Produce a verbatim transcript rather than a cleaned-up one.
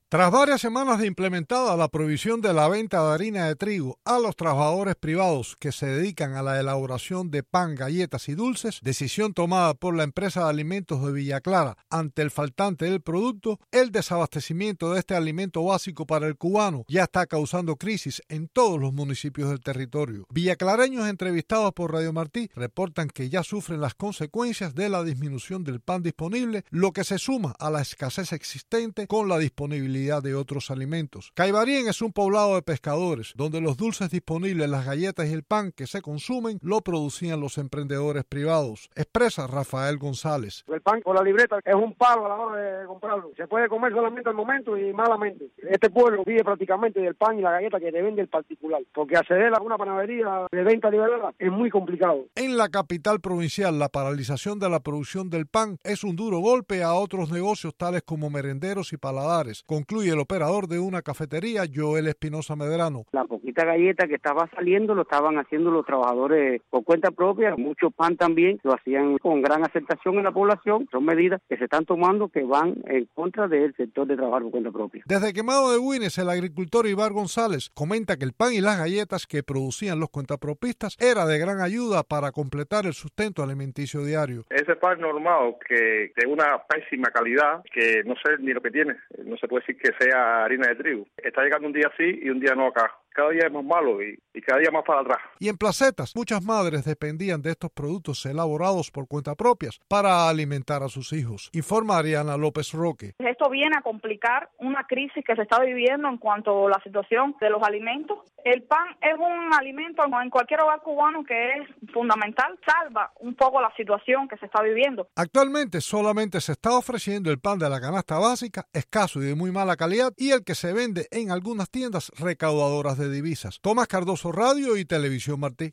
Tras varias semanas de implementada la prohibición de la venta de harina de trigo a los trabajadores privados que se dedican a la elaboración de pan, galletas y dulces, decisión tomada por la empresa de alimentos de Villa Clara ante el faltante del producto, el desabastecimiento de este alimento básico para el cubano ya está causando crisis en todos los municipios del territorio. Villaclareños entrevistados por Radio Martí reportan que ya sufren las consecuencias de la disminución del pan disponible, lo que se suma a la escasez existente con la disponibilidad de otros alimentos. Caibarien es un poblado de pescadores, donde los dulces disponibles, las galletas y el pan que se consumen lo producían los emprendedores privados. Expresa Rafael González. El pan con la libreta es un palo a la hora de comprarlo. Se puede comer solamente al momento y malamente. Este pueblo vive prácticamente del pan y la galleta que te vende el particular, porque acceder a una panadería de venta liberada es muy complicado. En la capital provincial, la paralización de la producción del pan es un duro golpe a otros negocios tales como merenderos y paladares. Concluye el operador de una cafetería, Joel Espinosa Medrano. La poquita galleta que estaba saliendo lo estaban haciendo los trabajadores por cuenta propia, mucho pan también lo hacían con gran aceptación en la población. Son medidas que se están tomando que van en contra del sector de trabajo por cuenta propia. Desde Quemado de Güines, el agricultor Ibar González comenta que el pan y las galletas que producían los cuentapropistas era de gran ayuda para completar el sustento alimenticio diario. Ese pan normado que de una pésima calidad, que no sé ni lo que tiene, no se puede decir que sea harina de trigo. Está llegando un día sí y un día no acá. Cada día es más malo y, y cada día más para atrás. Y en Placetas, muchas madres dependían de estos productos elaborados por cuenta propias para alimentar a sus hijos. Informa Ariana López Roque. Esto viene a complicar una crisis que se está viviendo en cuanto a la situación de los alimentos. El pan es un alimento en cualquier hogar cubano que es fundamental, salva un poco la situación que se está viviendo. Actualmente solamente se está ofreciendo el pan de la canasta básica, escaso y de muy mala calidad, y el que se vende en algunas tiendas recaudadoras de divisas. Tomás Cardoso, Radio y Televisión Martí.